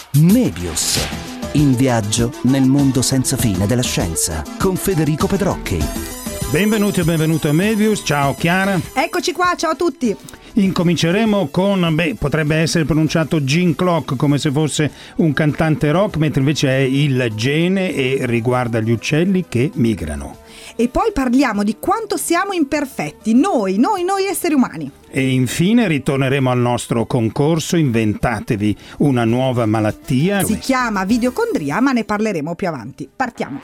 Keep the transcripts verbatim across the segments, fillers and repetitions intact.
Mebius, in viaggio nel mondo senza fine della scienza, con Federico Pedrocchi. Benvenuti e benvenuto a Mebius, ciao Chiara. Eccoci qua, ciao a tutti. Incominceremo con, beh, potrebbe essere pronunciato Gene Clock come se fosse un cantante rock, mentre invece è il gene e riguarda gli uccelli che migrano. E poi parliamo di quanto siamo imperfetti, noi, noi, noi esseri umani. E infine ritorneremo al nostro concorso Inventatevi una nuova malattia. Si chiama videocondria, ma ne parleremo più avanti. Partiamo.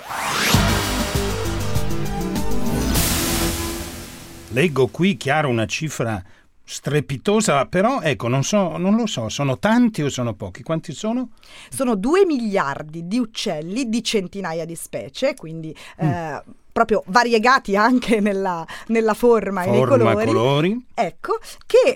Leggo qui, Chiara, una cifra strepitosa, però ecco, non so, non lo so, sono tanti o sono pochi? Quanti sono? Sono due miliardi di uccelli di centinaia di specie, quindi mm. eh, proprio variegati anche nella, nella forma, forma e nei colori. colori. Ecco, che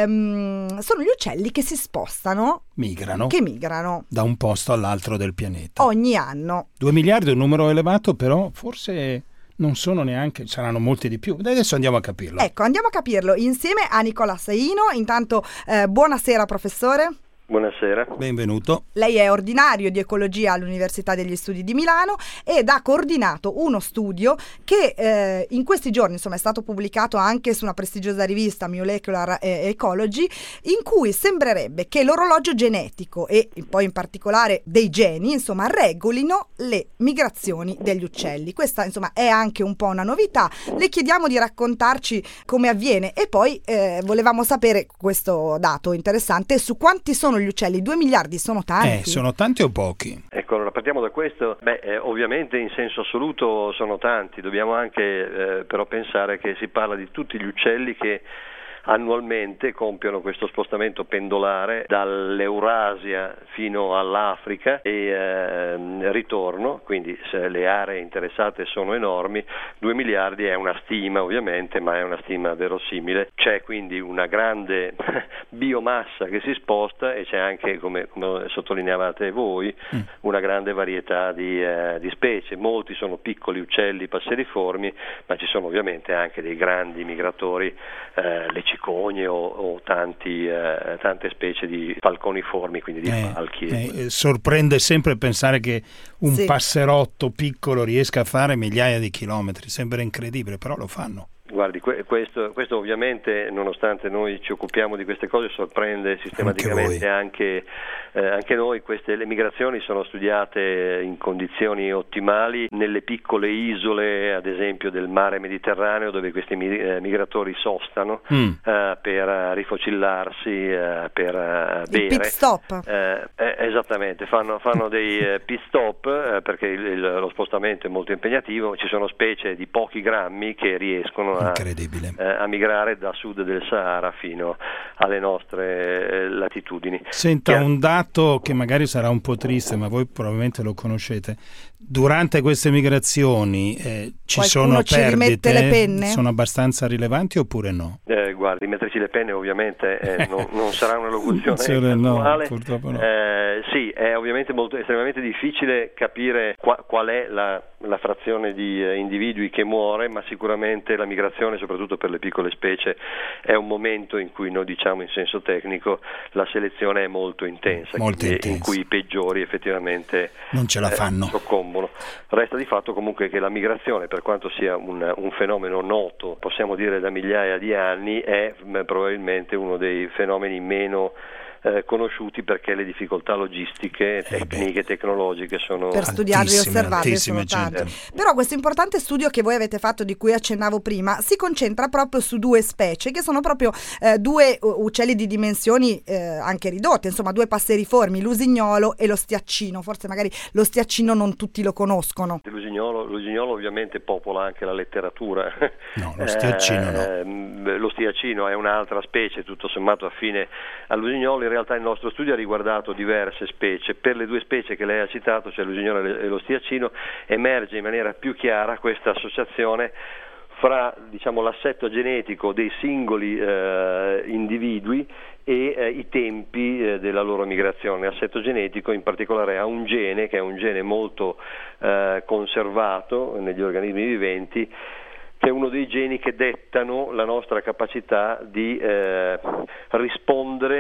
ehm, sono gli uccelli che si spostano, migrano, che migrano da un posto all'altro del pianeta. Ogni anno. Due miliardi è un numero elevato, però forse non sono neanche, saranno molti di più. Adesso andiamo a capirlo. Ecco, andiamo a capirlo insieme a Nicola Saino. Intanto, eh, buonasera professore. Buonasera. Benvenuto. Lei è ordinario di ecologia all'Università degli Studi di Milano ed ha coordinato uno studio che eh, in questi giorni, insomma, è stato pubblicato anche su una prestigiosa rivista Molecular Ecology, in cui sembrerebbe che l'orologio genetico e poi in particolare dei geni, insomma, regolino le migrazioni degli uccelli. Questa, insomma, è anche un po' una novità. Le chiediamo di raccontarci come avviene e poi eh, volevamo sapere questo dato interessante su quanti sono gli uccelli. Due miliardi sono tanti? Eh, sono tanti o pochi? Ecco, allora partiamo da questo. Beh, eh, ovviamente in senso assoluto sono tanti, dobbiamo anche eh, però pensare che si parla di tutti gli uccelli che annualmente compiono questo spostamento pendolare dall'Eurasia fino all'Africa e eh, ritorno, quindi se le aree interessate sono enormi, due miliardi è una stima ovviamente, ma è una stima verosimile. C'è quindi una grande biomassa che si sposta e c'è anche, come, come sottolineavate voi, mm. una grande varietà di, eh, di specie. Molti sono piccoli uccelli passeriformi, ma ci sono ovviamente anche dei grandi migratori, eh, le cicogne o, o tanti, eh, tante specie di falconiformi, quindi di eh, falchi. Eh, sorprende sempre pensare che un sì. passerotto piccolo riesca a fare migliaia di chilometri, sembra incredibile, però lo fanno. Guardi, questo, questo ovviamente, nonostante noi ci occupiamo di queste cose, sorprende sistematicamente anche, anche, eh, anche noi. Queste le migrazioni sono studiate in condizioni ottimali nelle piccole isole, ad esempio del mare Mediterraneo, dove questi eh, migratori sostano mm. eh, per rifocillarsi, eh, per eh, bere. Il pit stop. Eh, eh, esattamente, fanno, fanno dei eh, pit stop eh, perché il, il, lo spostamento è molto impegnativo. Ci sono specie di pochi grammi che riescono a Incredibile. Eh, a migrare da sud del Sahara fino alle nostre eh, latitudini. Senta, Chiaro. Un dato che magari sarà un po' triste, ma voi probabilmente lo conoscete. Durante queste migrazioni eh, ci Qualcuno sono ci perdite? rimette le penne? Sono abbastanza rilevanti oppure no? Eh, guardi, metterci le penne ovviamente eh, non, non sarà una locuzione Cioè, no, attuale. purtroppo no. Eh, sì, è ovviamente molto estremamente difficile capire qua, qual è la, la frazione di eh, individui che muore, ma sicuramente la migrazione, soprattutto per le piccole specie, è un momento in cui noi diciamo in senso tecnico la selezione è molto intensa, molto e, intensa. in cui i peggiori effettivamente non ce la fanno. Eh, soccombono. Resta di fatto comunque che la migrazione, per quanto sia un, un fenomeno noto, possiamo dire da migliaia di anni, è mh, probabilmente uno dei fenomeni meno Eh, conosciuti perché le difficoltà logistiche, tecniche, eh tecnologiche sono per studiarli e osservarli sono tante. Però questo importante studio che voi avete fatto, di cui accennavo prima, si concentra proprio su due specie che sono proprio eh, due uccelli di dimensioni eh, anche ridotte, insomma due passeriformi, l'usignolo e lo stiaccino. Forse magari lo stiaccino non tutti lo conoscono. L'usignolo, l'usignolo ovviamente popola anche la letteratura. No, lo stiaccino eh, no. Lo stiaccino è un'altra specie tutto sommato affine all'usignolo. In realtà il nostro studio ha riguardato diverse specie. Per le due specie che lei ha citato, cioè l'usignolo e lo stiaccino, emerge in maniera più chiara questa associazione fra, diciamo, l'assetto genetico dei singoli eh, individui e eh, i tempi eh, della loro migrazione. L'assetto genetico in particolare ha un gene che è un gene molto eh, conservato negli organismi viventi, che è uno dei geni che dettano la nostra capacità di eh, rispondere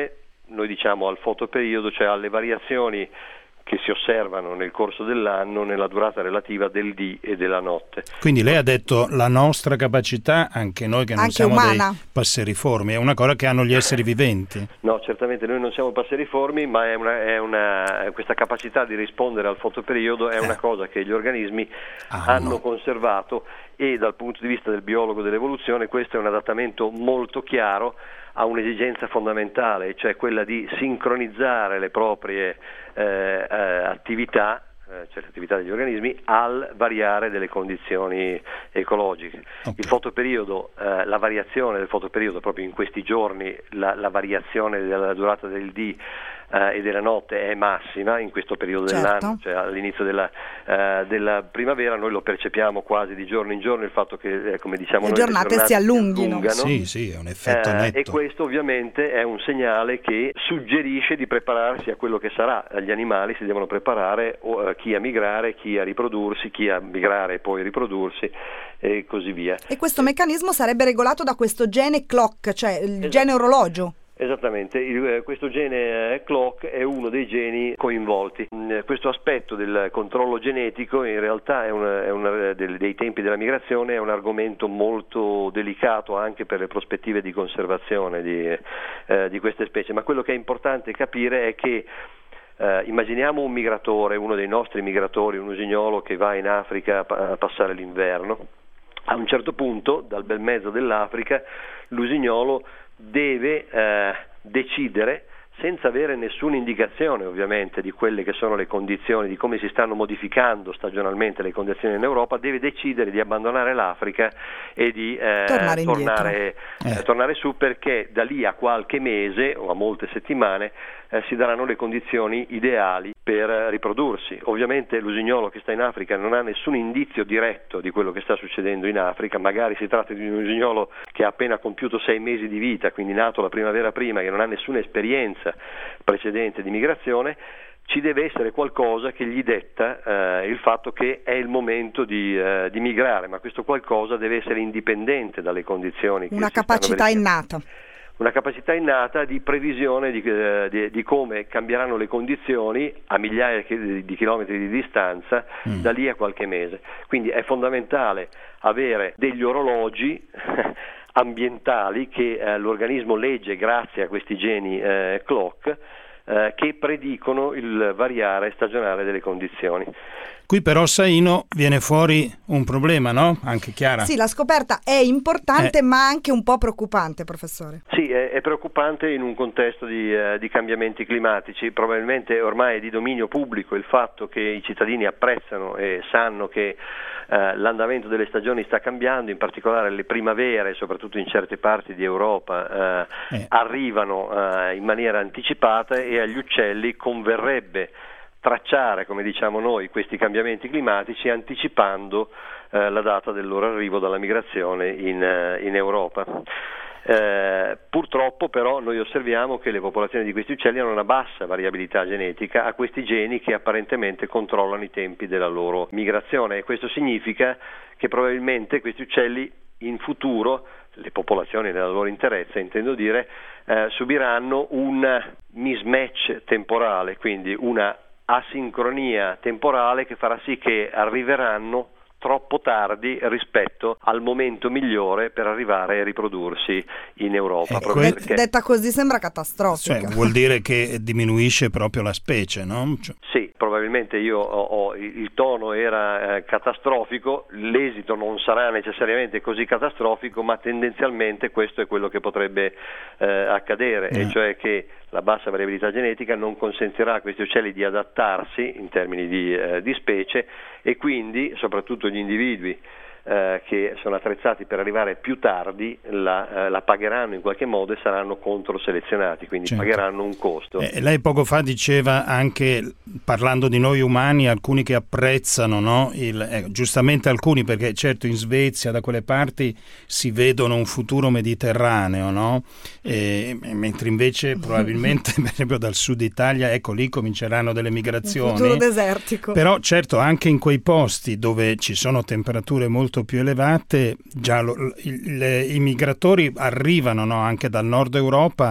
noi diciamo al fotoperiodo, cioè alle variazioni che si osservano nel corso dell'anno nella durata relativa del dì e della notte. Quindi lei ha detto la nostra capacità, anche noi che non anche siamo umana. dei passeriformi, è una cosa che hanno gli esseri viventi. No, certamente noi non siamo passeriformi, ma è una, è una, questa capacità di rispondere al fotoperiodo è eh. una cosa che gli organismi ah, hanno no. conservato, e dal punto di vista del biologo dell'evoluzione questo è un adattamento molto chiaro a un'esigenza fondamentale, cioè quella di sincronizzare le proprie eh, eh, attività, eh, cioè le attività degli organismi, al variare delle condizioni ecologiche. Okay. Il fotoperiodo, eh, la variazione del fotoperiodo proprio in questi giorni, la, la variazione della durata del dì Uh, e della notte è massima in questo periodo certo. dell'anno, cioè all'inizio della, uh, della primavera noi lo percepiamo quasi di giorno in giorno, il fatto che eh, come diciamo le, noi, giornate le giornate si allunghino. allungano. Sì, sì, è un effetto uh, netto. E questo ovviamente è un segnale che suggerisce di prepararsi a quello che sarà. Gli animali si devono preparare, uh, chi a migrare, chi a riprodursi, chi a migrare e poi riprodursi e così via. E questo meccanismo sarebbe regolato da questo gene clock, cioè il esatto. gene orologio. Esattamente, il, questo gene eh, clock è uno dei geni coinvolti. Mm, questo aspetto del controllo genetico in realtà è, una, è una, del, dei tempi della migrazione è un argomento molto delicato anche per le prospettive di conservazione di, eh, di queste specie, ma quello che è importante capire è che eh, immaginiamo un migratore, uno dei nostri migratori, un usignolo che va in Africa a, a passare l'inverno. A un certo punto, dal bel mezzo dell'Africa, l'usignolo deve eh, decidere, senza avere nessuna indicazione ovviamente di quelle che sono le condizioni, di come si stanno modificando stagionalmente le condizioni in Europa, deve decidere di abbandonare l'Africa e di eh, tornare, tornare, eh. eh, tornare su, perché da lì a qualche mese o a molte settimane eh, si daranno le condizioni ideali per riprodursi. Ovviamente l'usignolo che sta in Africa non ha nessun indizio diretto di quello che sta succedendo in Africa, magari si tratta di un usignolo che ha appena compiuto sei mesi di vita, quindi nato la primavera prima, che non ha nessuna esperienza precedente di migrazione. Ci deve essere qualcosa che gli detta eh, il fatto che è il momento di, eh, di migrare, ma questo qualcosa deve essere indipendente dalle condizioni. Una capacità innata. Una capacità innata di previsione di, eh, di, di come cambieranno le condizioni a migliaia di, di chilometri di distanza mm. da lì a qualche mese. Quindi è fondamentale avere degli orologi ambientali che eh, l'organismo legge grazie a questi geni eh, clock eh, che predicono il variare stagionale delle condizioni. Qui però, Saino, viene fuori un problema, no? Anche Chiara. Sì, la scoperta è importante eh. ma anche un po' preoccupante, professore. Sì, è, è preoccupante in un contesto di, eh, di cambiamenti climatici. Probabilmente ormai è di dominio pubblico il fatto che i cittadini apprezzano e sanno che eh, l'andamento delle stagioni sta cambiando, in particolare le primavere, soprattutto in certe parti di Europa, eh, eh. arrivano eh, in maniera anticipata, e agli uccelli converrebbe tracciare, come diciamo noi, questi cambiamenti climatici anticipando eh, la data del loro arrivo dalla migrazione in, uh, in Europa. Eh, purtroppo però noi osserviamo che le popolazioni di questi uccelli hanno una bassa variabilità genetica a questi geni che apparentemente controllano i tempi della loro migrazione, e questo significa che probabilmente questi uccelli in futuro, le popolazioni nella loro interezza intendo dire, eh, subiranno un mismatch temporale, quindi una asincronia temporale che farà sì che arriveranno troppo tardi rispetto al momento migliore per arrivare a riprodursi in Europa. Ecco, De- perché... Detta così sembra catastrofica. Cioè, vuol dire che diminuisce proprio la specie, no? Cioè... Sì, probabilmente io ho, ho, il tono era eh, catastrofico, l'esito non sarà necessariamente così catastrofico, ma tendenzialmente questo è quello che potrebbe eh, accadere, eh. e cioè che la bassa variabilità genetica non consentirà a questi uccelli di adattarsi in termini di, eh, di specie, e quindi soprattutto gli individui eh, che sono attrezzati per arrivare più tardi la, eh, la pagheranno in qualche modo e saranno controselezionati, quindi certo. pagheranno un costo. Eh, lei poco fa diceva anche, parlando di noi umani, alcuni che apprezzano, no? Il, eh, giustamente alcuni, perché certo in Svezia, da quelle parti, si vedono un futuro mediterraneo, no? E, mentre invece probabilmente per esempio dal sud Italia, ecco, lì cominceranno delle migrazioni. Un futuro desertico. Però certo anche in quei posti dove ci sono temperature molto più elevate, già lo, il, le, i migratori arrivano, no? Anche dal nord Europa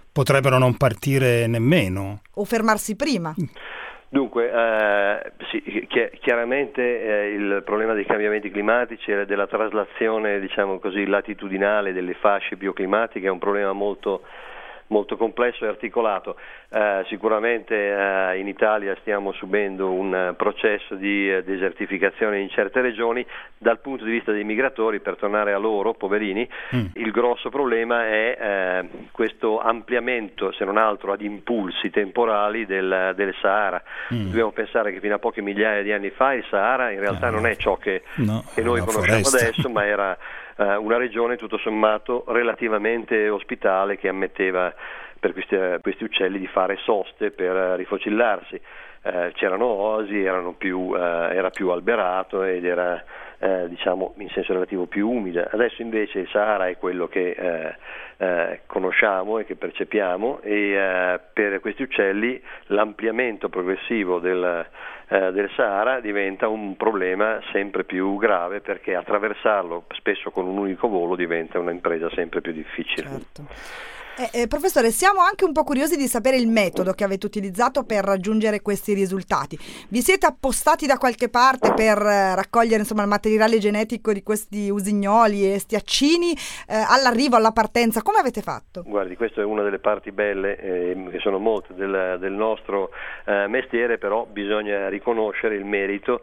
potrebbero non partire nemmeno. O fermarsi prima. Dunque, eh, sì, chi- chiaramente eh, il problema dei cambiamenti climatici e della traslazione, diciamo così, latitudinale delle fasce bioclimatiche è un problema molto molto complesso e articolato. Eh, sicuramente eh, in Italia stiamo subendo un uh, processo di uh, desertificazione in certe regioni. Dal punto di vista dei migratori, per tornare a loro, poverini, mm. il grosso problema è eh, questo ampliamento, se non altro ad impulsi temporali del, del Sahara. Mm. Dobbiamo pensare che fino a poche migliaia di anni fa il Sahara in realtà eh, non è ciò che, no, che noi conosciamo foresta. adesso, ma era una regione tutto sommato relativamente ospitale, che ammetteva per questi, questi uccelli di fare soste per rifocillarsi. Eh, c'erano oasi, erano più, eh, era più alberato ed era eh, diciamo in senso relativo più umida. Adesso invece il Sahara è quello che eh, eh, conosciamo e che percepiamo, e eh, per questi uccelli l'ampliamento progressivo del Eh, del Sahara diventa un problema sempre più grave, perché attraversarlo spesso con un unico volo diventa un'impresa sempre più difficile. Certo. Eh, eh, professore, siamo anche un po' curiosi di sapere il metodo che avete utilizzato per raggiungere questi risultati. Vi siete appostati da qualche parte per eh, raccogliere insomma il materiale genetico di questi usignoli e stiaccini eh, all'arrivo, alla partenza? Come avete fatto? Guardi, questa è una delle parti belle, eh, che sono molte, del, del nostro eh, mestiere, però bisogna riconoscere il merito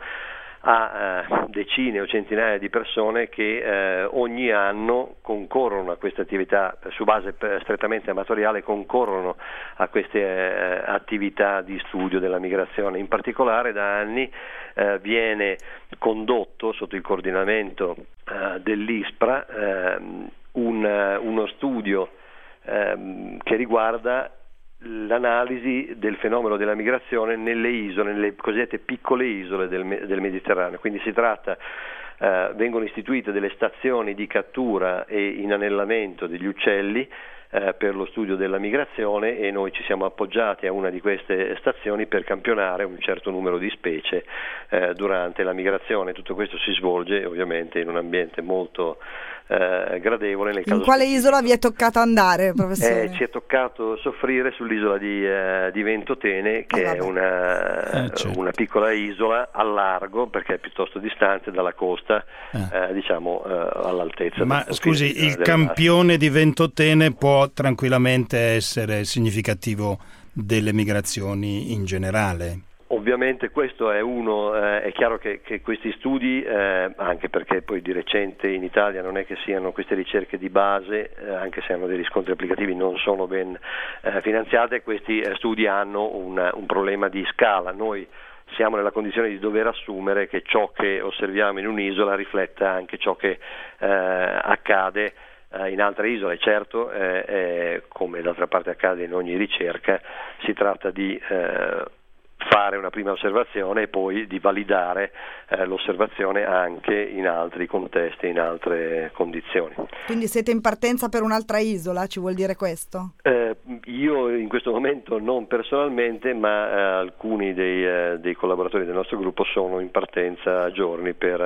a eh, decine o centinaia di persone che eh, ogni anno concorrono a queste attività, su base strettamente amatoriale, concorrono a queste eh, attività di studio della migrazione. In particolare da anni eh, viene condotto sotto il coordinamento eh, dell'ISPRA eh, un, uno studio eh, che riguarda l'analisi del fenomeno della migrazione nelle isole, nelle cosiddette piccole isole del, del Mediterraneo. Quindi si tratta, eh, vengono istituite delle stazioni di cattura e inanellamento degli uccelli eh, per lo studio della migrazione, e noi ci siamo appoggiati a una di queste stazioni per campionare un certo numero di specie eh, durante la migrazione. Tutto questo si svolge ovviamente in un ambiente molto Eh, gradevole. Nel caso in quale specifico. isola vi è toccato andare, professore? Eh, ci è toccato soffrire sull'isola di, eh, di Ventotene, che ah, è una, eh, certo. una piccola isola al largo, perché è piuttosto distante dalla costa, eh. eh, diciamo eh, all'altezza. Ma scusi, del, il del campione di Ventotene può tranquillamente essere significativo delle migrazioni in generale? Ovviamente questo è uno, eh, è chiaro che, che questi studi, eh, anche perché poi di recente in Italia non è che siano queste ricerche di base, eh, anche se hanno dei riscontri applicativi, non sono ben eh, finanziate, questi eh, studi hanno un, un problema di scala. Noi siamo nella condizione di dover assumere che ciò che osserviamo in un'isola rifletta anche ciò che eh, accade in altre isole. Certo, eh, eh, come d'altra parte accade in ogni ricerca, si tratta di eh, fare una prima osservazione e poi di validare eh, l'osservazione anche in altri contesti, in altre condizioni. Quindi siete in partenza per un'altra isola, ci vuol dire questo? Eh, io in questo momento non personalmente, ma eh, alcuni dei, eh, dei collaboratori del nostro gruppo sono in partenza a giorni per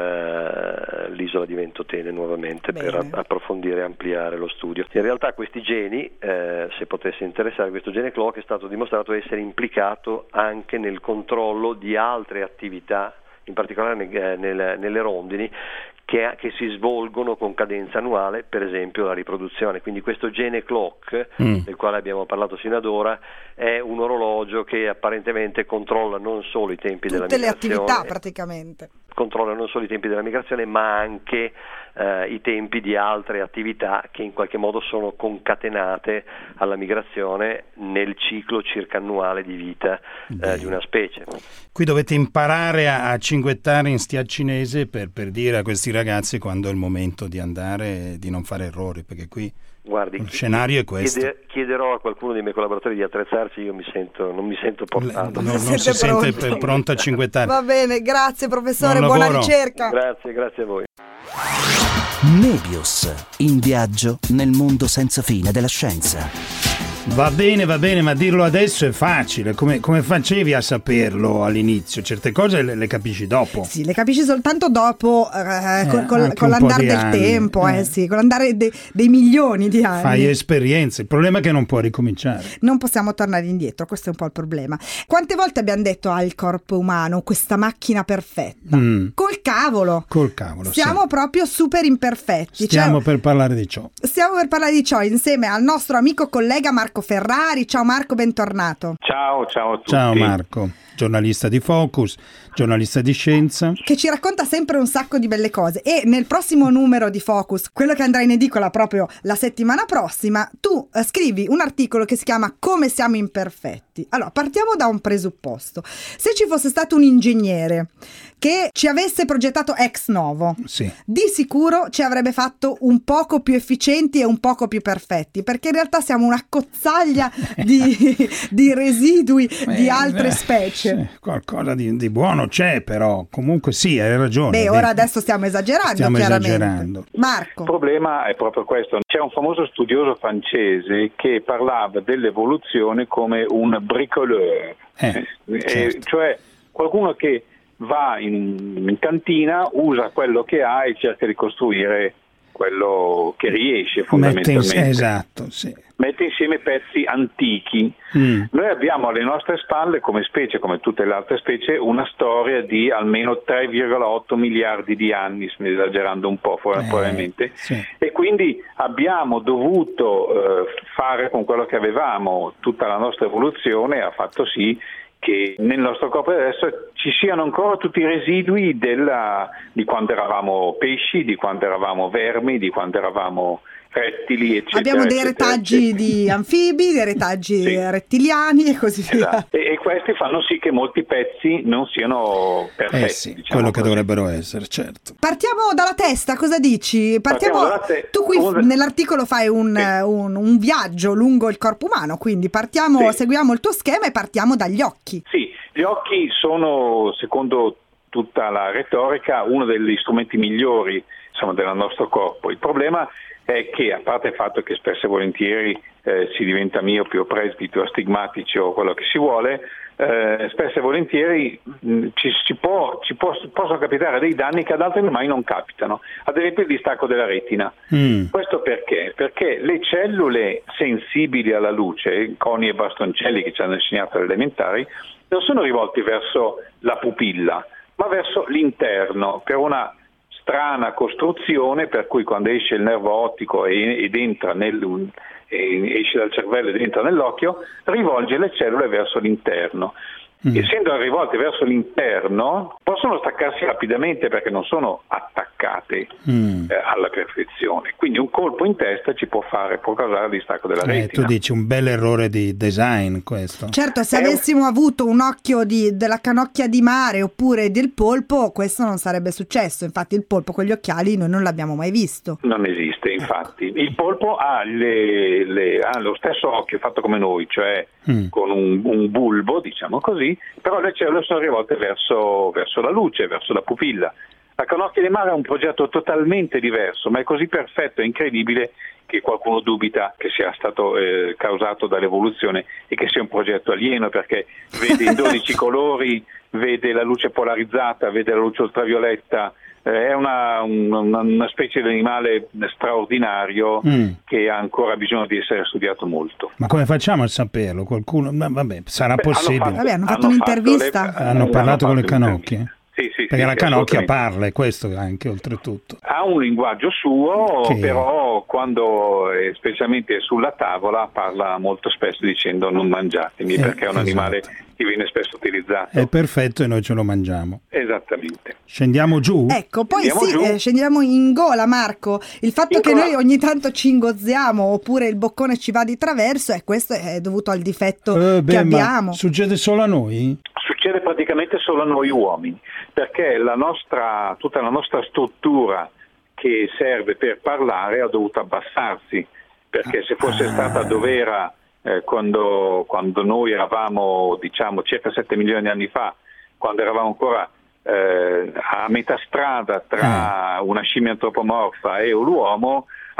eh, l'isola di Ventotene nuovamente. Bene. Per a- approfondire e ampliare lo studio. In realtà questi geni, eh, se potesse interessare, questo gene clock è stato dimostrato essere implicato anche nel controllo di altre attività, in particolare nel, nel, nelle rondini, che, che si svolgono con cadenza annuale, per esempio la riproduzione. Quindi questo gene clock, mm. del quale abbiamo parlato sino ad ora, è un orologio che apparentemente controlla non solo i tempi Tutte della migrazione, tutte le attività praticamente. Controlla non solo i tempi della migrazione, ma anche eh, i tempi di altre attività che in qualche modo sono concatenate alla migrazione nel ciclo circannuale di vita eh, di una specie. Qui dovete imparare a, a cinguettare in stiaccinese per, per dire a questi ragazzi quando è il momento di andare e di non fare errori, perché qui Guardi, il scenario è questo. Chieder, chiederò a qualcuno dei miei collaboratori di attrezzarsi, io mi sento, non mi sento portato. Non, non si sente pronto. pronto a cinguettare. Va bene, grazie professore, buon buona lavoro. ricerca. Grazie, grazie a voi. Nebius, in viaggio nel mondo senza fine della scienza. Va bene, va bene, ma dirlo adesso è facile. Come, come facevi a saperlo all'inizio? Certe cose le, le capisci dopo. Sì, le capisci soltanto dopo, eh, Eh, col, col- anche con un po' l'andare di del anni, tempo, eh. eh. sì, con l'andare de- dei milioni di anni. Fai esperienze. Il problema è che non puoi ricominciare. Non possiamo tornare indietro, questo è un po' il problema. Quante volte abbiamo detto al corpo umano, questa macchina perfetta? Mm. Col cavolo. Col cavolo, Siamo sì. proprio super imperfetti. Stiamo Cioè, per parlare di ciò. stiamo per parlare di ciò insieme al nostro amico collega Marco Ferrari. Ciao Marco, bentornato. Ciao, ciao a tutti. Ciao Marco, giornalista di Focus, giornalista di scienza. Che ci racconta sempre un sacco di belle cose, e nel prossimo numero di Focus, quello che andrà in edicola proprio la settimana prossima, tu eh, scrivi un articolo che si chiama Come siamo imperfetti. Allora, partiamo da un presupposto. Se ci fosse stato un ingegnere che ci avesse progettato ex novo, Sì. di sicuro ci avrebbe fatto un poco più efficienti e un poco più perfetti, perché in realtà siamo una cozzaglia di, di residui di Eh, altre eh, specie. sì, qualcosa di, di buono c'è, però comunque sì, hai ragione. Beh, è ora vero. adesso stiamo esagerando, Stiamo chiaramente. esagerando. Marco. Il problema è proprio questo. C'è un famoso studioso francese che parlava dell'evoluzione come un bricoleur, Eh, Eh, certo. cioè qualcuno che va in, in cantina, usa quello che ha e cerca di costruire quello che riesce Mette fondamentalmente. in, esatto, sì. Mette insieme pezzi antichi. Mm. Noi abbiamo alle nostre spalle, come specie, come tutte le altre specie, una storia di almeno tre virgola otto miliardi di anni, esagerando un po' Eh, probabilmente, sì. e quindi abbiamo dovuto eh, fare con quello che avevamo. Tutta la nostra evoluzione ha fatto sì che nel nostro corpo adesso ci siano ancora tutti i residui della, di quando eravamo pesci, di quando eravamo vermi, di quando eravamo rettili, eccetera. Abbiamo dei eccetera, retaggi eccetera. di anfibi, dei retaggi Sì. rettiliani e così via. Esatto. E, e questi fanno sì che molti pezzi non siano perfetti. Eh sì, diciamo quello che così. dovrebbero essere, certo. Partiamo dalla testa, cosa dici? Partiamo, Partiamo dalla te- tu qui scusa. nell'articolo fai un, Sì. eh, un- un viaggio lungo il corpo umano, quindi partiamo, Sì. seguiamo il tuo schema e partiamo dagli occhi. Sì, gli occhi sono, secondo tutta la retorica, uno degli strumenti migliori, insomma, del nostro corpo. Il problema è che, a parte il fatto che spesso e volentieri eh, si diventa miopi o presbiti o astigmatici o quello che si vuole, eh, spesso e volentieri mh, ci, ci, può, ci può- possono capitare dei danni che ad altri mai non capitano, ad esempio il distacco della retina. Mm. Questo perché? Perché le cellule sensibili alla luce, coni e bastoncelli che ci hanno insegnato alle elementari, non sono rivolti verso la pupilla, ma verso l'interno, per una strana costruzione per cui quando esce il nervo ottico e- ed entra nel, e esce dal cervello ed entra nell'occhio, rivolge le cellule verso l'interno. Mm. Essendo rivolte verso l'interno, possono staccarsi rapidamente perché non sono attaccate Mm. eh, alla perfezione. Quindi un colpo in testa ci può fare, può causare il distacco della Eh, retina. tu dici un bel errore di design questo. Certo, se È un- avessimo avuto un occhio di- della canocchia di mare oppure del polpo, questo non sarebbe successo. Infatti il polpo con gli occhiali noi non l'abbiamo mai visto. Non esiste, infatti. Il polpo ha, le- le- ha lo stesso occhio fatto come noi, cioè Mm. con un, un bulbo, diciamo così, però le cellule sono rivolte verso, verso la luce, verso la pupilla. La canocchia di mare è un progetto totalmente diverso, ma è così perfetto e incredibile che qualcuno dubita che sia stato eh, causato dall'evoluzione e che sia un progetto alieno, perché vede in dodici colori, vede la luce polarizzata, vede la luce ultravioletta. Eh, è una, una, una specie di animale straordinario Mm. che ha ancora bisogno di essere studiato molto. Ma come facciamo a saperlo? Qualcuno? Ma vabbè, sarà Beh, hanno possibile. fatto- Vabbè, hanno fatto un'intervista. le- Hanno parlato con le fatto canocchie? un'intervista. Sì, sì, Perché sì, la sì, canocchia assolutamente. parla, e questo anche oltretutto. Ha un linguaggio suo, Che- però quando, eh, specialmente sulla tavola, parla molto spesso dicendo non mangiatemi, Eh, perché è un animale esatto. che viene spesso utilizzato. È perfetto e noi ce lo mangiamo. Esattamente. Scendiamo giù? Ecco, poi Andiamo sì, giù. eh, scendiamo in gola, Marco. Il fatto In che gola. noi ogni tanto ci ingozziamo oppure il boccone ci va di traverso, e questo è dovuto al difetto Eh, beh, che ma abbiamo. succede solo a noi? Succede praticamente solo a noi uomini, perché la nostra, tutta la nostra struttura che serve per parlare ha dovuto abbassarsi, perché se fosse Ah. stata dove era eh, quando, quando noi eravamo, diciamo, circa sette milioni di anni fa, quando eravamo ancora eh, a metà strada tra una scimmia antropomorfa e l'uomo,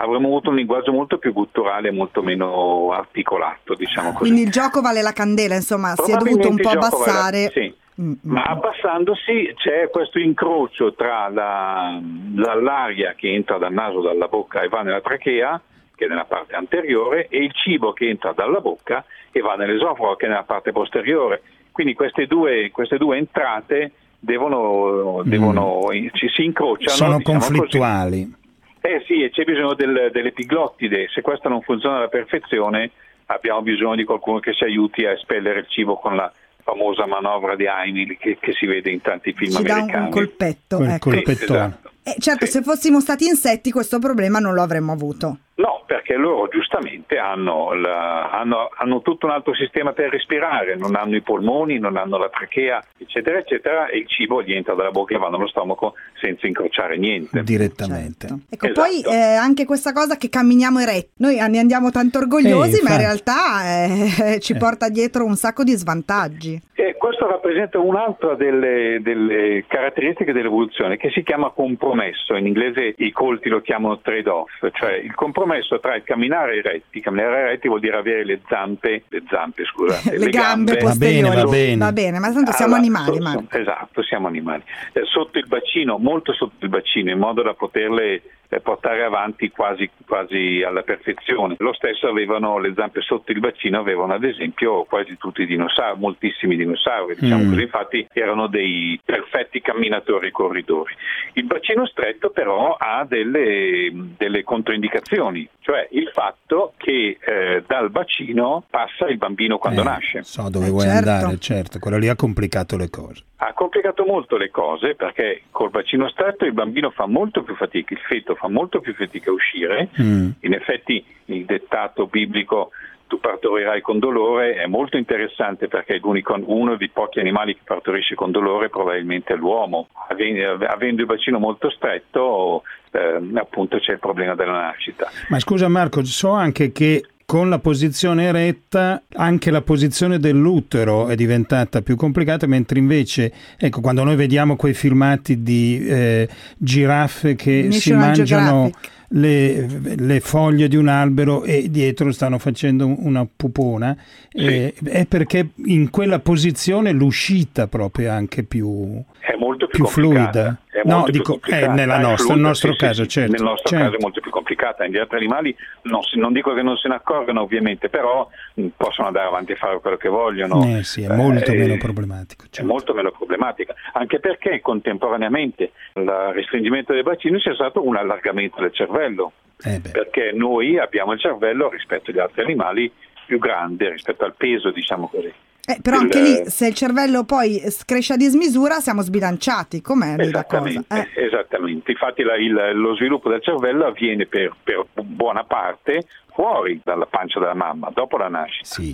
avremmo avuto un linguaggio molto più gutturale, molto meno articolato, diciamo così. Quindi il gioco vale la candela, insomma, si è dovuto un po' abbassare. Vale, sì. Mm-hmm. Ma abbassandosi c'è questo incrocio tra la, la, l'aria che entra dal naso, dalla bocca e va nella trachea, che è nella parte anteriore, e il cibo che entra dalla bocca e va nell'esofago, che è nella parte posteriore. Quindi queste due, queste due entrate devono, devono mm. ci si incrociano. Sono diciamo conflittuali. Così. Eh sì, e c'è bisogno del, dell'epiglottide. Se questa non funziona alla perfezione, abbiamo bisogno di qualcuno che ci aiuti a espellere il cibo con la famosa manovra di Heimlich che, che si vede in tanti film ci americani. Ci dà un colpetto. Quel ecco. colpettone. Sì, esatto. Eh, certo, sì. Se fossimo stati insetti questo problema non lo avremmo avuto. No, perché loro giustamente hanno, la, hanno, hanno tutto un altro sistema per respirare, non hanno i polmoni, non hanno la trachea, eccetera, eccetera, e il cibo gli entra dalla bocca e va nello stomaco senza incrociare niente. Direttamente. Certo. Ecco, Esatto. Poi eh, anche questa cosa che camminiamo eretti, noi ne andiamo tanto orgogliosi, eh, ma in fa... realtà eh, ci eh. porta dietro un sacco di svantaggi. E questo rappresenta un'altra delle, delle caratteristiche dell'evoluzione che si chiama compromesso, in inglese i colti lo chiamano trade-off, cioè il compromesso tra il camminare eretti, camminare eretti vuol dire avere le zampe, le zampe scusate, le, le gambe, gambe Va posteriori, bene, va bene. va bene, ma tanto siamo allora, animali, so, Marco. Esatto, siamo animali. Eh, sotto il bacino, molto sotto il bacino, in modo da poterle eh, portare avanti quasi, quasi alla perfezione. Lo stesso avevano le zampe sotto il bacino, avevano ad esempio quasi tutti i dinosauri, moltissimi dinosauri, diciamo mm. così, infatti erano dei perfetti camminatori e corridori. Il bacino stretto però ha delle, delle controindicazioni, cioè il fatto che eh, dal bacino passa il bambino quando eh, nasce. So dove eh, vuoi certo. andare, certo, quello lì ha complicato le cose. Ha complicato molto le cose perché col bacino stretto il bambino fa molto più fatica, il feto fa molto più fatica a uscire, mm. in effetti il dettato biblico tu partorirai con dolore è molto interessante perché l'unico, uno dei pochi animali che partorisce con dolore probabilmente è l'uomo. Avendo il bacino molto stretto eh, appunto c'è il problema della nascita. Ma scusa Marco, so anche che con la posizione eretta anche la posizione dell'utero è diventata più complicata, mentre invece, ecco, quando noi vediamo quei filmati di eh, giraffe che National si mangiano le, le foglie di un albero e dietro stanno facendo una pupona, sì. eh, è perché in quella posizione l'uscita proprio è anche più, è molto più, più fluida. È no, molto dico, più è nella ah, nostra, fluida, nel nostro sì, caso, sì, certo. Nel nostro certo. caso è molto più complicata, negli altri animali non, si, non dico che non se ne accorgano ovviamente, però mh, possono andare avanti a fare quello che vogliono. Eh sì, è molto eh, meno problematico. Certo. È molto meno problematica, anche perché contemporaneamente il restringimento dei bacini sia stato un allargamento del cervello, eh perché noi abbiamo il cervello rispetto agli altri animali più grande rispetto al peso, diciamo così. Eh, però il, anche lì, se il cervello poi cresce a dismisura, siamo sbilanciati. Com'è la cosa? Eh. Esattamente. Infatti la, il, lo sviluppo del cervello avviene per, per buona parte fuori dalla pancia della mamma, dopo la nascita. Sì.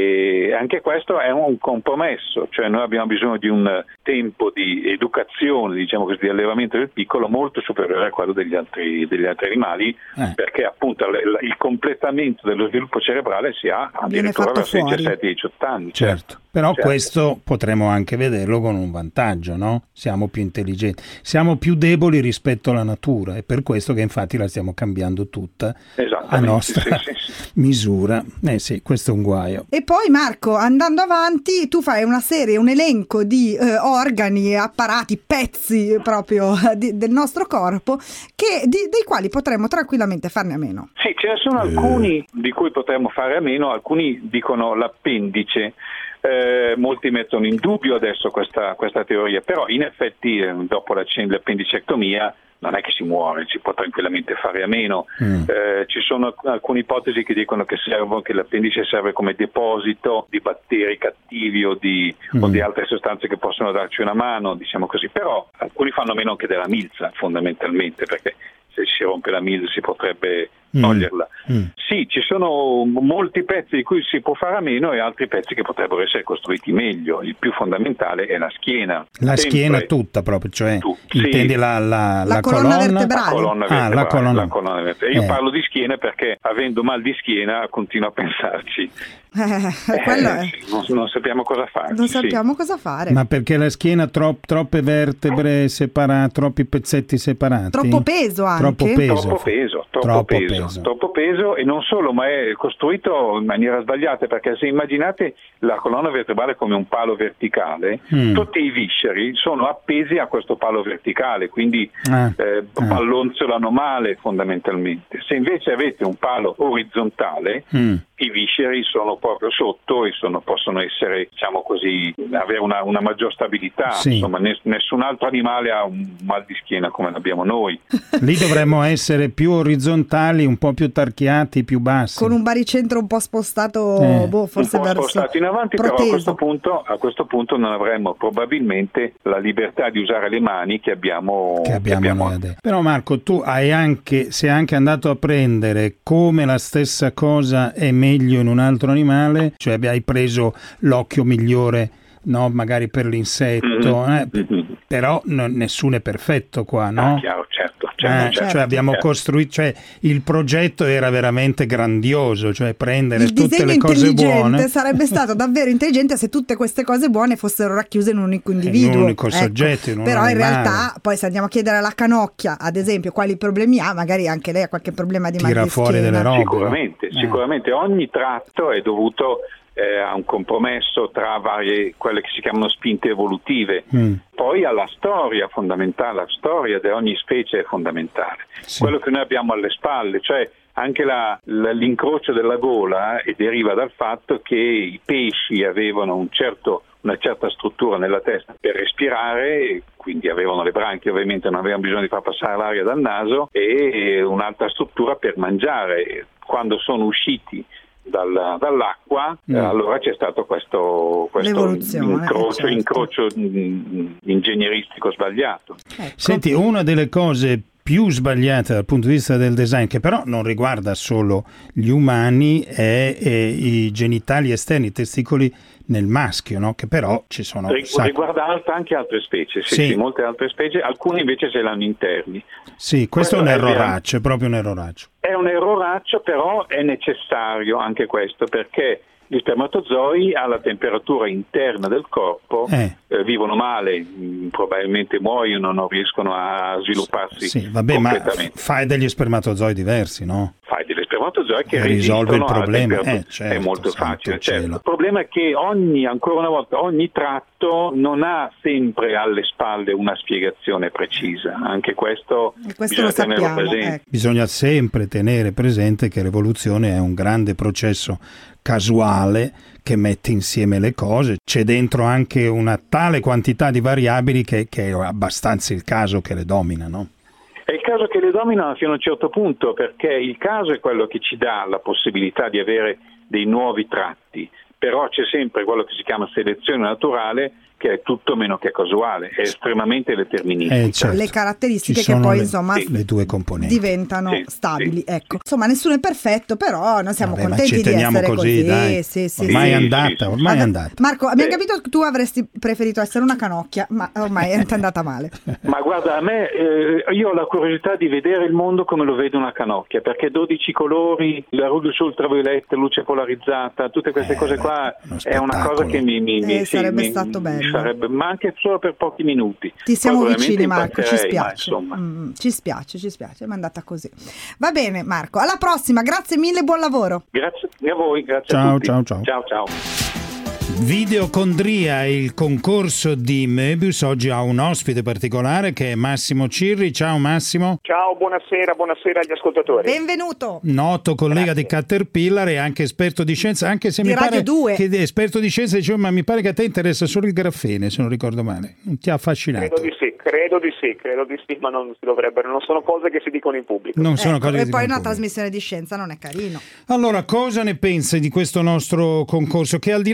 E anche questo è un compromesso, cioè noi abbiamo bisogno di un tempo di educazione, diciamo così, di allevamento del piccolo molto superiore a quello degli altri, degli altri animali, eh. perché appunto l- il completamento dello sviluppo cerebrale si ha addirittura verso i diciassette diciotto anni. Certo. Però certo. questo potremmo anche vederlo con un vantaggio, no? Siamo più intelligenti, siamo più deboli rispetto alla natura, è per questo che infatti la stiamo cambiando tutta a nostra sì, sì, sì. misura. Eh sì, questo è un guaio. E poi Marco, andando avanti, tu fai una serie, un elenco di eh, organi, apparati, pezzi proprio di, del nostro corpo, che, di, dei quali potremmo tranquillamente farne a meno. Sì, ce ne sono eh. alcuni di cui potremmo fare a meno, alcuni dicono l'appendice. Eh, molti mettono in dubbio adesso questa, questa teoria, però in effetti eh, dopo la, l'appendicectomia non è che si muore, si può tranquillamente fare a meno. Mm. Eh, ci sono alcune ipotesi che dicono che, servono, che l'appendice serve come deposito di batteri cattivi o di, mm. o di altre sostanze che possono darci una mano, diciamo così, però alcuni fanno meno anche della milza fondamentalmente, perché se si rompe la milza si potrebbe toglierla. Mm. Sì, ci sono molti pezzi di cui si può fare a meno e altri pezzi che potrebbero essere costruiti meglio. Il più fondamentale è la schiena. La Sempre. schiena tutta proprio, cioè Tu, intendi sì. la, la, La la colonna colonna? vertebrale. La colonna Ah, vertebrale, la colonna. la colonna vertebrale. Io Eh. parlo di schiena perché avendo mal di schiena continuo a pensarci. Eh, quello è. Eh, non, non sappiamo cosa fare. Non sappiamo cosa fare. Ma perché la schiena tro- troppe vertebre separate, troppi pezzetti separati? Troppo peso anche. Troppo peso. Troppo peso, troppo, Troppo peso, peso. troppo peso, e non solo, ma è costruito in maniera sbagliata, perché se immaginate la colonna vertebrale come un palo verticale, Mm. tutti i visceri sono appesi a questo palo verticale, quindi Ah, eh, ah. pallonzolano male fondamentalmente. Se invece avete un palo orizzontale, Mm. i visceri sono proprio sotto e sono, possono essere, diciamo così, avere una, una maggior stabilità. Sì. Insomma, ness- nessun altro animale ha un mal di schiena come l'abbiamo noi. Lì dovremmo essere più orizzontali, un po' più tarchiati, più bassi. Con un baricentro un po' spostato, Eh. boh, forse un po' verso spostato in avanti, proteso. però a questo, punto, a questo punto non avremmo probabilmente la libertà di usare le mani che abbiamo, che abbiamo, che abbiamo noi adesso. Però Marco, tu hai anche, sei anche andato a prendere come la stessa cosa è meglio in un altro animale, cioè hai preso l'occhio migliore, no, magari per l'insetto, Mhm. eh, p- Mhm. però no, nessuno è perfetto qua, no? Ah, chiaro, certo, Eh, certo, certo, cioè abbiamo certo. costruito, cioè il progetto era veramente grandioso, cioè prendere Il tutte disegno le cose intelligente buone. sarebbe stato davvero intelligente se tutte queste cose buone fossero racchiuse in un unico individuo. In un unico Ecco. soggetto, in un Però in animale. realtà, poi se andiamo a chiedere alla Canocchia, ad esempio, quali problemi ha, magari anche lei ha qualche problema di mal Tira di fuori schiena. delle robe. Sicuramente, Eh. sicuramente ogni tratto è dovuto eh, a un compromesso tra varie, quelle che si chiamano spinte evolutive, Mm. poi alla storia fondamentale, la storia di ogni specie è fondamentale, Sì. quello che noi abbiamo alle spalle, cioè anche la, la- l'incrocio della gola eh, deriva dal fatto che i pesci avevano un certo, una certa struttura nella testa per respirare, quindi avevano le branchie, ovviamente non avevano bisogno di far passare l'aria dal naso, e un'altra struttura per mangiare. Quando sono usciti dal- dall'acqua, Mm. eh, allora c'è stato questo, questo L'evoluzione, incrocio, certo. incrocio mm, ingegneristico sbagliato. Ecco. Senti, una delle cose più sbagliate dal punto di vista del design, che però non riguarda solo gli umani, è, è i genitali esterni, i testicoli nel maschio, no? Che però ci sono un Rig- sacco. Riguarda alt- anche altre specie, sì, Sì. sì, molte altre specie, alcuni invece ce l'hanno interni. Sì, questo è un Questo è erroraccio, è proprio un erroraccio. È un erroraccio, però è necessario anche questo, perché gli spermatozoi alla temperatura interna del corpo Eh. eh, vivono male, mh, probabilmente muoiono, non riescono a svilupparsi Sì, vabbè, ma completamente. fai degli spermatozoi diversi, no? Fai degli spermatozoi che E risolve il resistono alla problema. temperatura. Eh, certo, è molto santo facile, cielo. certo. Il problema è che ogni, ancora una volta, ogni tratto non ha sempre alle spalle una spiegazione precisa, anche questo, E questo bisogna lo tenerlo sappiamo. presente. Ecco. Bisogna sempre tenere presente che l'evoluzione è un grande processo casuale che mette insieme le cose. C'è dentro anche una tale quantità di variabili che, che è abbastanza il caso che le domina, no? È il caso che le dominano fino a un certo punto, perché il caso è quello che ci dà la possibilità di avere dei nuovi tratti, però c'è sempre quello che si chiama selezione naturale, che è tutto meno che casuale, è estremamente deterministica. Eh, certo. Le caratteristiche Ci che sono poi le, insomma le due componenti. diventano Sì, stabili, sì, ecco. Insomma, nessuno è perfetto, però noi siamo Vabbè, ma contenti ci di teniamo essere così, così. dai. Sì, sì, Ormai sì. è Sì, andata, sì, sì. ormai è Ad- andata. Marco, abbiamo Beh. capito che tu avresti preferito essere una canocchia, ma ormai è andata male. Ma guarda, a me eh, io ho la curiosità di vedere il mondo come lo vede una canocchia, perché dodici colori, la luce ultravioletta, luce polarizzata, tutte queste Eh, cose qua uno è una spettacolo. cosa che mi, mi, mi- Eh, sì, sarebbe mi- stato bello. sarebbe- ma anche solo per pochi minuti. Ti siamo Poi probabilmente vicini, Marco, ci impazierei, ma spiace. insomma. Mm, ci spiace, ci spiace, ma è andata così. Va bene, Marco, alla prossima, grazie mille, buon lavoro. Grazie a voi, grazie Ciao, a tutti. ciao, ciao. Ciao, ciao. Videocondria, il concorso di Möbius, oggi ha un ospite particolare che è Massimo Cirri. Ciao Massimo. Ciao, buonasera, buonasera agli ascoltatori. Benvenuto. Noto collega Grazie. di Caterpillar e anche esperto di scienza, anche se Di mi Radio pare due. che è esperto di scienza, dicevo, ma mi pare che a te interessa solo il grafene, se non ricordo male. Non ti ha affascinato? Credo di sì, credo di sì, credo di sì, ma non si dovrebbero, non sono cose che si dicono in pubblico. Non sono Ecco, cose e che poi dicono una pubblico. trasmissione di scienza non è carino. Allora, cosa ne pensi di questo nostro concorso? Che al di là del concorso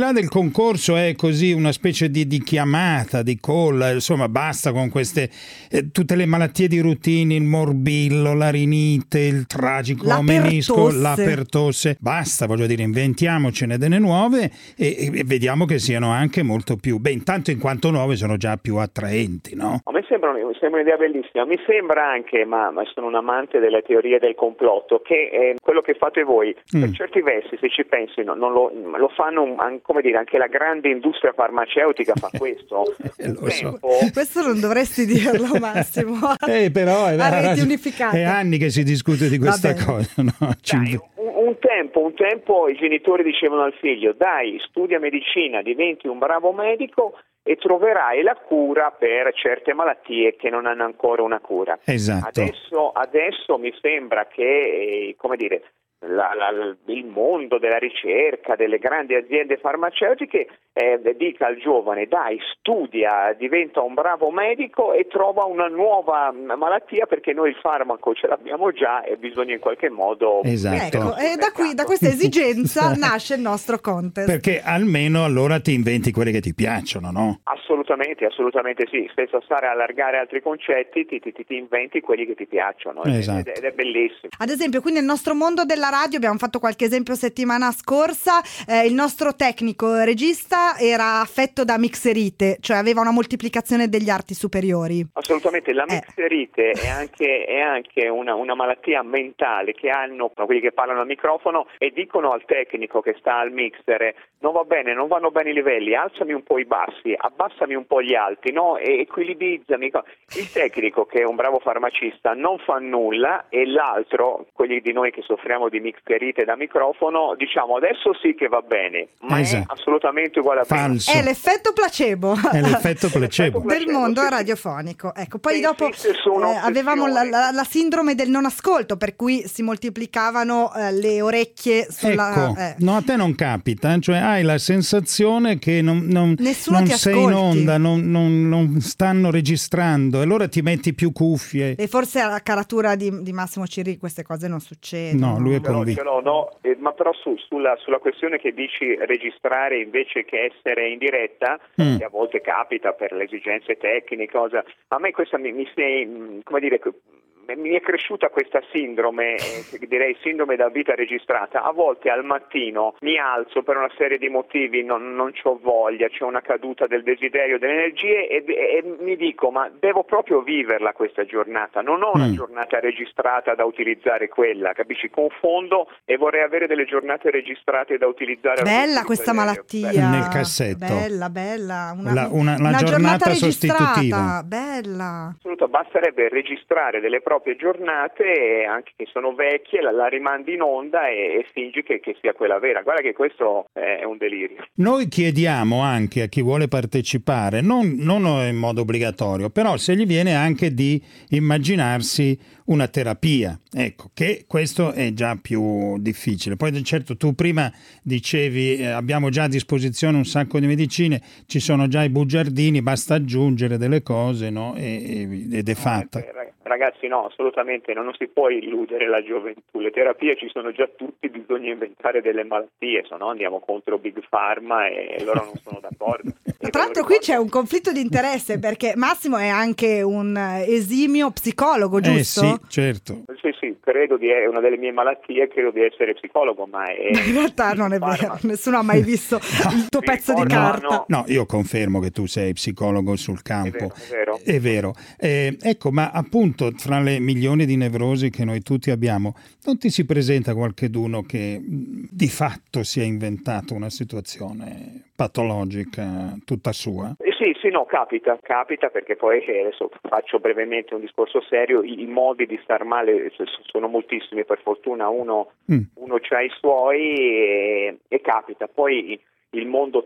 concorso è così una specie di, di chiamata, di call, insomma basta con queste eh, tutte le malattie di routine, il morbillo, la rinite, il tragico la menisco, pertosse. la pertosse, basta, voglio dire, inventiamocene delle nuove e, e vediamo che siano anche molto più, beh, intanto in quanto nuove sono già più attraenti, no? A me sembra, mi sembra un'idea bellissima, mi sembra anche, ma, ma sono un amante delle teorie del complotto, che eh, quello che fate voi, mm. per certi versi, se ci pensi, no, non lo, lo fanno, un, come dire, anche la grande industria farmaceutica fa questo. eh, lo so. Questo non dovresti dirlo, Massimo. eh, però è, a reti unificate. È anni che si discute di questa cosa. No? Dai, un, un tempo, un tempo i genitori dicevano al figlio: dai, studia medicina, diventi un bravo medico e troverai la cura per certe malattie che non hanno ancora una cura. Esatto. Adesso, adesso mi sembra che, eh, come dire, la, la, il mondo della ricerca, delle grandi aziende farmaceutiche eh, dica al giovane: dai, studia, diventa un bravo medico e trova una nuova malattia, perché noi il farmaco ce l'abbiamo già e bisogna in qualche modo... Esatto. Ecco, e da qui, da questa esigenza nasce il nostro contest. Perché almeno allora ti inventi quelle che ti piacciono, no? Assolutamente, assolutamente sì. Senza stare a allargare altri concetti, ti, ti, ti inventi quelli che ti piacciono. Esatto. Ed, ed è bellissimo. Ad esempio, qui nel nostro mondo della radio abbiamo fatto qualche esempio settimana scorsa, eh, il nostro tecnico regista era affetto da mixerite, cioè aveva una moltiplicazione degli arti superiori. Assolutamente, la mixerite eh. è anche, è anche una, una malattia mentale che hanno quelli che parlano al microfono e dicono al tecnico che sta al mixer: non va bene, non vanno bene i livelli, alzami un po' i bassi, abbassami un po' gli alti, no? E equilibrizzami. Il tecnico, che è un bravo farmacista, non fa nulla, e l'altro, quelli di noi che soffriamo di mixerite da microfono, diciamo adesso sì che va bene, ma esatto. è assolutamente uguale a falso. È l'effetto placebo, è l'effetto placebo del mondo sì, radiofonico. Ecco, poi sì, dopo sì, eh, avevamo la, la, la sindrome del non ascolto, per cui si moltiplicavano eh, le orecchie sulla... Ecco, eh. no, a te non capita, cioè hai la sensazione che non, non, Nessuno non ti sei ascolti. in onda, non, non, non stanno registrando, e allora ti metti più cuffie. E forse alla caratura di, di Massimo Ciri queste cose non succedono. No, lui è Ce l'ho, convinto. ce l'ho, no, eh, ma però su, sulla, sulla questione che dici registrare invece che essere in diretta, mm. che a volte capita per le esigenze tecniche, cosa, a me questa mi, mi sei, come dire, mi è cresciuta questa sindrome, eh, direi sindrome da vita registrata. A volte al mattino mi alzo per una serie di motivi, non, non c'ho voglia, c'è una caduta del desiderio, delle energie, e, e mi dico: ma devo proprio viverla questa giornata, non ho una mm. giornata registrata da utilizzare quella, capisci? Confondo e vorrei avere delle giornate registrate da utilizzare. Bella questa malattia. Nel cassetto. Bella, bella. Una, La, una, una, una giornata, giornata sostitutiva. registrata, bella. Assoluto, basterebbe registrare delle proprie giornate, anche che sono vecchie, la, la rimandi in onda e, e fingi che, che sia quella vera. Guarda che questo è un delirio. Noi chiediamo anche a chi vuole partecipare, non, non in modo obbligatorio, però se gli viene anche di immaginarsi una terapia, ecco, che questo è già più difficile. Poi certo tu prima dicevi eh, abbiamo già a disposizione un sacco di medicine, ci sono già i bugiardini, basta aggiungere delle cose, no? e, ed è fatta. No, eh, ragazzi, no, assolutamente non si può illudere la gioventù, le terapie ci sono già tutti, bisogna inventare delle malattie, se no andiamo contro Big Pharma e loro non sono d'accordo. Tra l'altro qui c'è un conflitto di interesse, perché Massimo è anche un esimio psicologo, giusto? Eh sì, certo. Sì, sì, credo di è una delle mie malattie, credo di essere psicologo, ma è... in realtà non è vero, nessuno ha mai visto il tuo pezzo di carta. No, no, io confermo che tu sei psicologo sul campo. È vero, è vero. È vero. Eh, ecco, ma appunto fra le milioni di nevrosi che noi tutti abbiamo, non ti si presenta qualcheduno che di fatto si è inventato una situazione patologica tutta sua? Eh sì, sì, no, capita, capita perché poi adesso faccio brevemente un discorso serio, i, i modi di star male sono moltissimi, per fortuna uno, mm. uno c'ha i suoi e, e capita, poi il mondo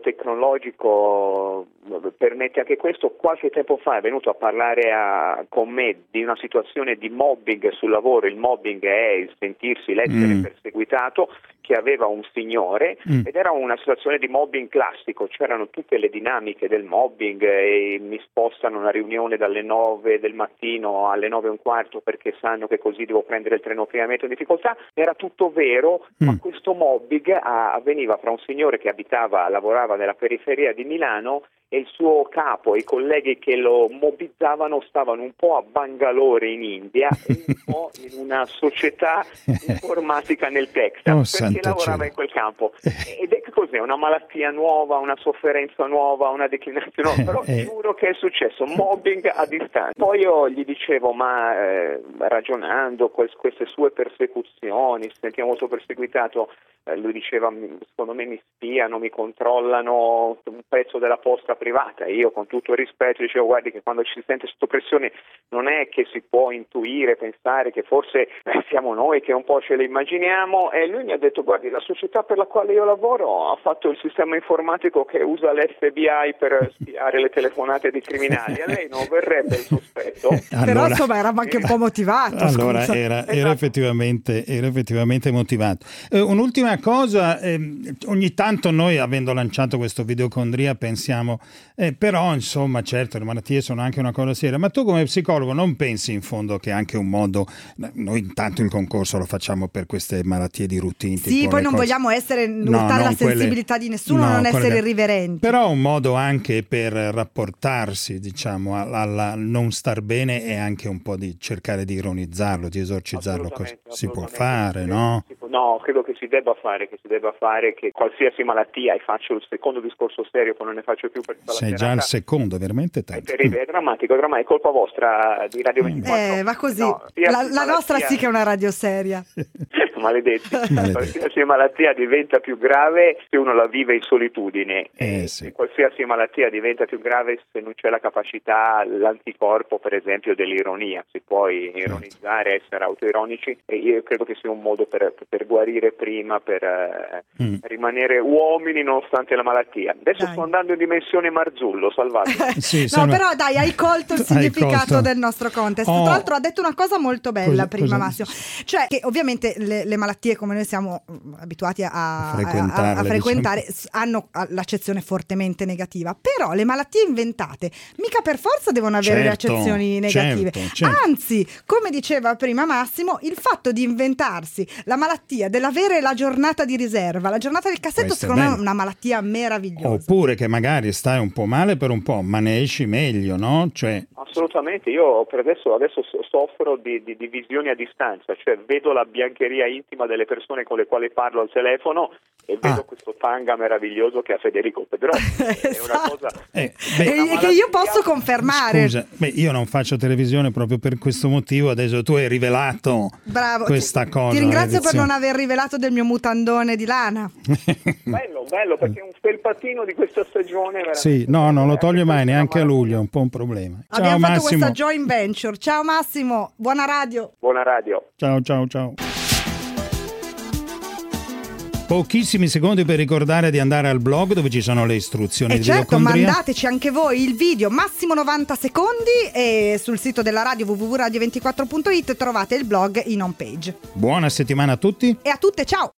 tecnologico permette anche questo. Qualche tempo fa è venuto a parlare a, con me di una situazione di mobbing sul lavoro. Il mobbing è il sentirsi, l'essere mm. perseguitato, che aveva un signore mm. ed era una situazione di mobbing classico, c'erano tutte le dinamiche del mobbing e mi spostano una riunione dalle nove del mattino alle nove e un quarto perché sanno che così devo prendere il treno prima, metto in difficoltà. Era tutto vero, mm. ma questo mobbing avveniva fra un signore che abitava, lavorava nella periferia di Milano e il suo capo e i colleghi che lo mobbizzavano stavano un po' a Bangalore in India e un po' in una società informatica nel Texas, oh, perché lavorava cielo. in quel campo. Ed è cos'è? Una malattia nuova, una sofferenza nuova, una declinazione nuova, però eh. giuro che è successo, mobbing a distanza. Poi io gli dicevo, ma eh, ragionando queste sue persecuzioni, si sentiva molto perseguitato, eh, lui diceva, secondo me mi spiano, mi controllano un pezzo della posta privata. E io con tutto il rispetto dicevo, guardi che quando ci si sente sotto pressione non è che si può intuire, pensare che forse eh, siamo noi che un po' ce le immaginiamo. E lui mi ha detto, guardi, la società per la quale io lavoro ha fatto il sistema informatico che usa l'F B I per spiare le telefonate di criminali, a lei non verrebbe il sospetto? Allora, però insomma era anche un po' motivato. Allora scusa. era, esatto. era, effettivamente, era effettivamente motivato. Eh, un'ultima cosa, eh, ogni tanto noi avendo lanciato questo Videocondria pensiamo, eh, però insomma certo le malattie sono anche una cosa seria, ma tu come psicologo non pensi in fondo che è anche un modo, noi intanto il concorso lo facciamo per queste malattie di routine. Sì, poi non cose... vogliamo essere, no, urtare la quelle... sensibilità di nessuno, no, non essere quelle... irriverenti. Però un modo anche per rapportarsi, diciamo, al non star bene è anche un po' di cercare di ironizzarlo, di esorcizzarlo. Così. Si può fare, no? No, credo che si debba fare, che si debba fare, che qualsiasi malattia, e faccio il secondo discorso serio, poi non ne faccio più per tutta la Sei serata. Già il secondo, veramente tanto. È terribile, è drammatico, è drammatico, è colpa vostra di Radio ventiquattro. Eh, va così. No, la, la nostra sì che è una radio seria. Maledetti. Maledetti. Qualsiasi malattia diventa più grave se uno la vive in solitudine. Eh, e sì. Qualsiasi malattia diventa più grave se non c'è la capacità, l'anticorpo per esempio dell'ironia. Si può ironizzare, essere autoironici, e io credo che sia un modo per, per guarire prima, per eh, mm. rimanere uomini nonostante la malattia. Adesso dai. Sto andando in dimensione Marzullo, salvato. Sì, no, sembra... però dai, hai colto il significato colto. del nostro contest. Oh. Tra l'altro ha detto una cosa molto bella cosa, prima cosa... Massimo, cioè che ovviamente le, le malattie come noi siamo abituati a, a, frequentarle, a, a frequentare diciamo. hanno l'accezione fortemente negativa, però le malattie inventate mica per forza devono avere certo, le accezioni negative, certo, certo. anzi, come diceva prima Massimo, il fatto di inventarsi la malattia dell'avere la giornata di riserva, la giornata del cassetto, Questo secondo me è una malattia meravigliosa. Oppure che magari stai un po' male per un po', ma ne esci meglio, no? Cioè... Assolutamente, io per adesso, adesso soffro di, di, di visioni a distanza, cioè vedo la biancheria intima delle persone con le quali parlo al telefono e vedo ah. questo tanga meraviglioso che ha Federico Pedro. È una cosa eh, beh, una malattia... che io posso confermare. Scusa, beh, io non faccio televisione proprio per questo motivo, adesso tu hai rivelato Bravo. questa ti, cosa. Ti ringrazio per non aver rivelato del mio mutandone di lana. Bello, bello, perché è un felpatino di questa stagione. Sì, no, non lo toglie mai neanche a luglio, è un po' un problema. Ciao Abbiamo Massimo. fatto questa joint venture. Ciao Massimo, buona radio. Buona radio. Ciao, ciao, ciao. Pochissimi secondi per ricordare di andare al blog dove ci sono le istruzioni e di certo, Videocondria. mandateci anche voi il video massimo novanta secondi e sul sito della radio w w w punto radio ventiquattro punto it trovate il blog in home page. Buona settimana a tutti e a tutte, ciao.